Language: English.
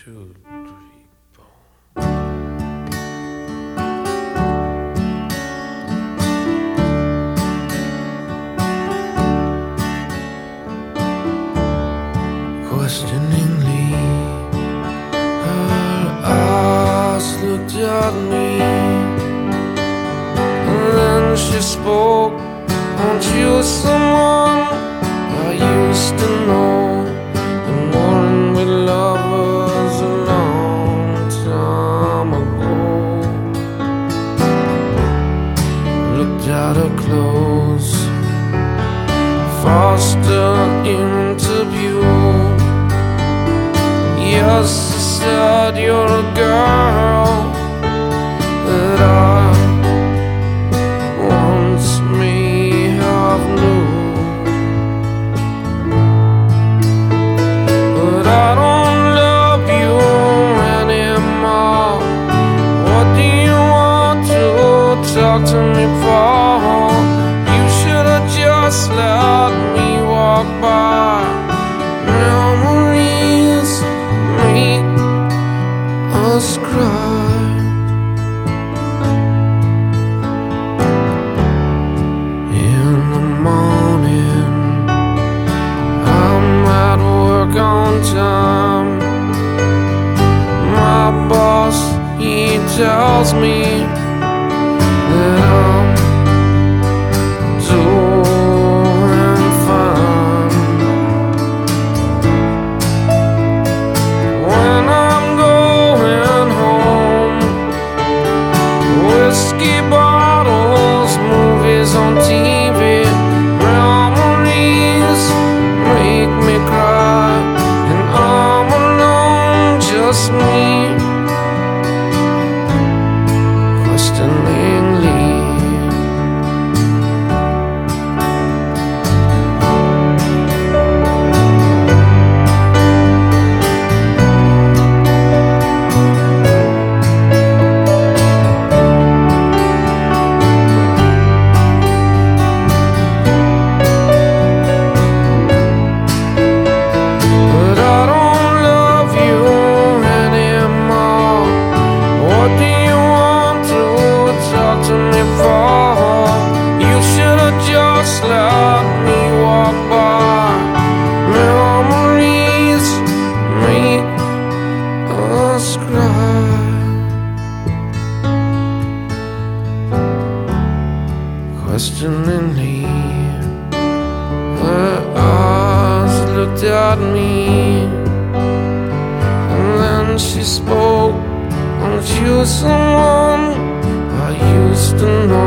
2, 3, 4. Questioningly, her eyes looked at me, and then she spoke. Aren't you someone I used to know? And weren't we lovers a long time ago? Looked at her clothes, forced her interview. Yes, I said you're a girl that I once may have knew, but I don't love you anymore. What do you want to talk to me for? You should have just let me walk by. Memories make us cry. In the morning, I'm at work on time. My boss, he tells me that I'm doing fine. When I'm going home, whiskey bottles, movies on TV, memories make me cry. And I'm alone, just me, questioningly. But I don't love you anymore. What do you want to talk to me for? You should have just let me walk by. Memories make us cry. Questioningly, her eyes looked at me, and then she spoke. Aren't you someone I used to know?